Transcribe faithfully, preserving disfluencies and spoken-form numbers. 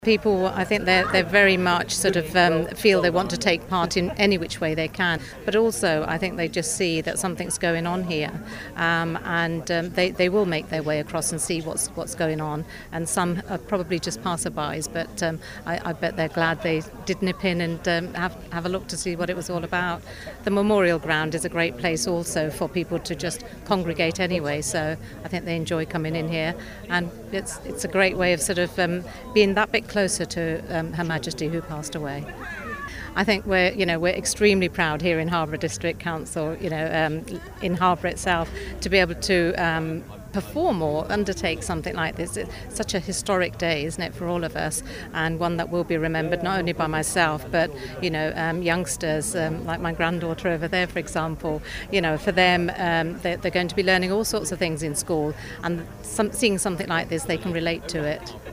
People, I think they're, they're very much sort of um, feel they want to take part in any which way they can, but also I think they just see that something's going on here, um, and um, they, they will make their way across and see what's what's going on, and some are probably just passerbys, but um, I, I bet they're glad they did nip in and um, have, have a look to see what it was all about. The memorial ground is a great place also for people to just congregate anyway, so I think they enjoy coming in here, and it's, it's a great way of sort of um, being that bit closer to um, Her Majesty who passed away. I think we're, you know, we're extremely proud here in Harborough District Council, you know, um, in Harborough itself, to be able to um, perform or undertake something like this. It's such a historic day, isn't it, for all of us, and one that will be remembered not only by myself, but, you know, um, youngsters um, like my granddaughter over there, for example. You know, for them, um, they're, they're going to be learning all sorts of things in school, and some, seeing something like this, they can relate to it.